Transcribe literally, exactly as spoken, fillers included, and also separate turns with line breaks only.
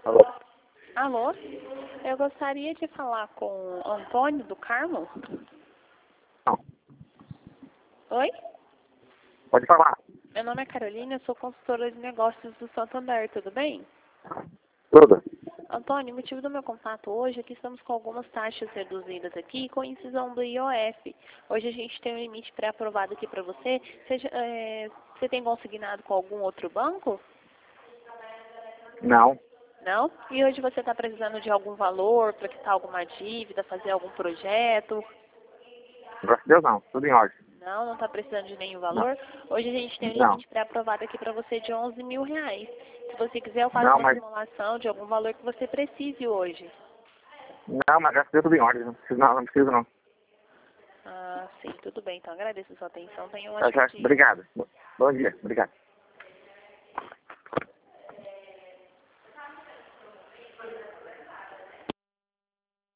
Alô?
Alô? Eu gostaria de falar com o Antônio do Carmo.
Não.
Oi?
Pode falar.
Meu nome é Carolina, eu sou consultora de negócios do Santander, tudo bem?
Tudo.
Antônio, o motivo do meu contato hoje é que estamos com algumas taxas reduzidas aqui com incisão do I O F. Hoje a gente tem um limite pré-aprovado aqui para você. Seja, é, você tem consignado com algum outro banco?
Não.
Não? E hoje você está precisando de algum valor para quitar alguma dívida, fazer algum projeto?
Graças a Deus não. Tudo em ordem.
Não, não está precisando de nenhum
Não.
valor? Hoje a gente tem um
Não.
limite pré-aprovado aqui para você de onze mil reais. Se você quiser, eu faço
Não,
uma
mas...
simulação de algum valor que você precise hoje.
Não, mas graças a Deus tudo em ordem. Não preciso não. Não preciso não.
Ah, sim, tudo bem. Então agradeço a sua atenção. Tenha um
Tá
ótimo
certo.
dia.
Obrigado. Bom dia. Obrigado.